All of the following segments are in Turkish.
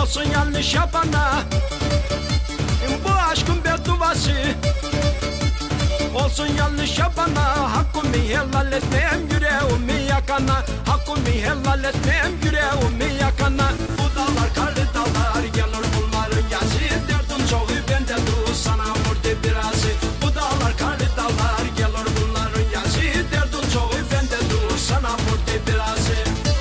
olsun yanlış yapana. Bu aşkın bedduası olsun yanlış yapana. Hakkımı helal etmem yüreğimi yakana. Hakkımı helal etmem yüreğimi yakana. Bu dağlar karlı dağlar gelir bunların yazı. Derdin çoğu bende dur sana vurdu birazı. Bu dağlar karlı dağlar gelir bunların yazı. Derdin çoğu bende dur sana vurdu birazı.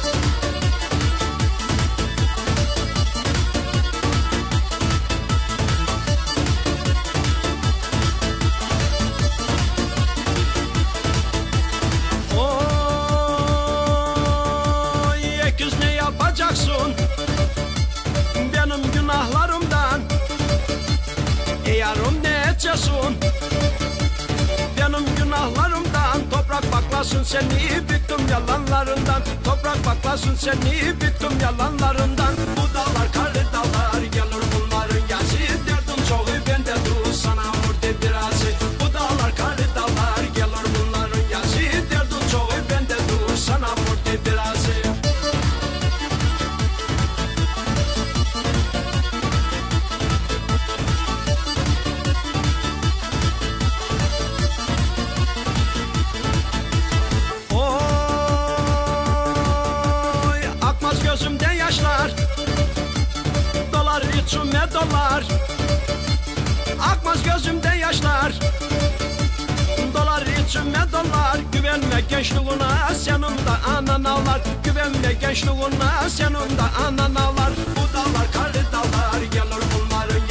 Benim günahlarımdan yarım ne edeceksin? Benim günahlarımdan toprak baklasın seni bittim yalanlarından. Toprak baklasın seni bittim yalanlarından. Bu dağlar karlı dağlar gelir bunların yazı. Derdin çoğu bende dur sana vurdu birazı. Bu dağlar karlı dağlar gelir bunların yazı. Derdin çoğu bende dur sana vurdu birazı. Gözümde yaşlar dolar içime dolar. Akmaz gözümde yaşlar dolar içime dolar. Güvenme gençliğine senin de anan ağlar. Güvenme gençliğine senin de anan ağlar. Bu dağlar karlı dağlar gelir bunların